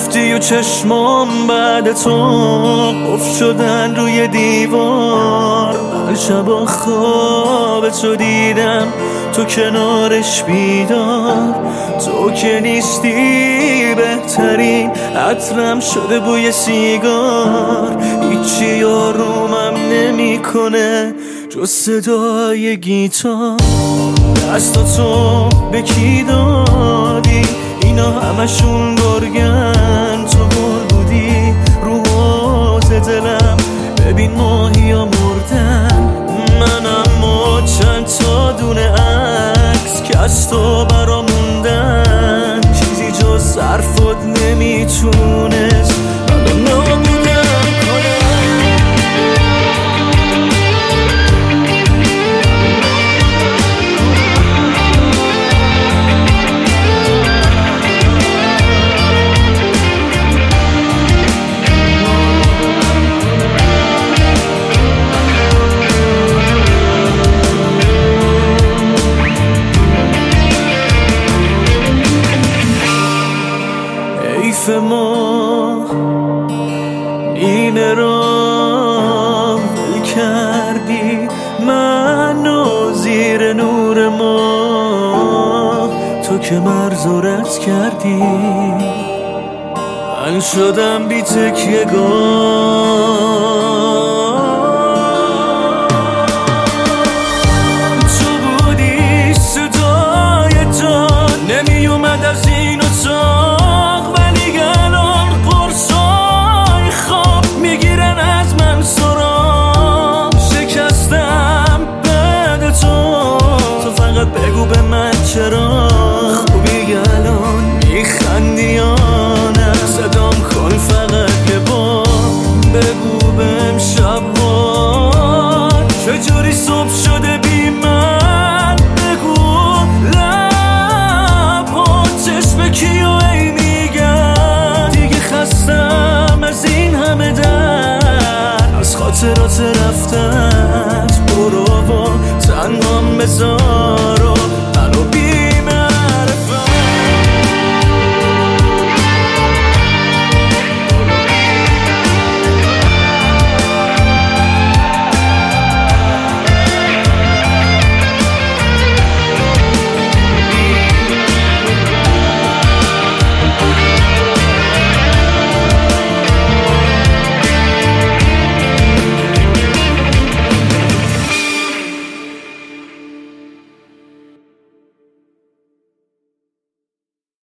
رفتی و چشمام بعد تو قفل شدن روی دیوار. من شبا خواب تو دیدم، تو کنارش بیدار. تو که نیستی بهترین عطرم شده بوی سیگار. هیچی آرومم نمیکنه جز صدای گیتار. دستاتو به کی دادی؟ اینا همشون گرگن، تو گل بودی رو حوض دلم. ببین ماهی ها مردن، من اما چند تا دونه عکس که از تو برا موندن. چیزی جز حرفات نمیتونست منو نابودم کنه. ما نیمه را ول کردی، منو زیر نور ما تو که مرزورت کردی. من شدم بی تکیه‌گاه، تو بودی صدای جان نمی اومد از این اتاق. بگو به من چرا خوبی الان میخندی یا نه؟ صدام کن فقط یه بار، بگو بهم شب‌ها چجوری صبح شده بی من. بگو لب‌ها چشم کیو ای میگن. دیگه خستم از این همه درد، از خاطرات رفتت برو با تنهام بذار.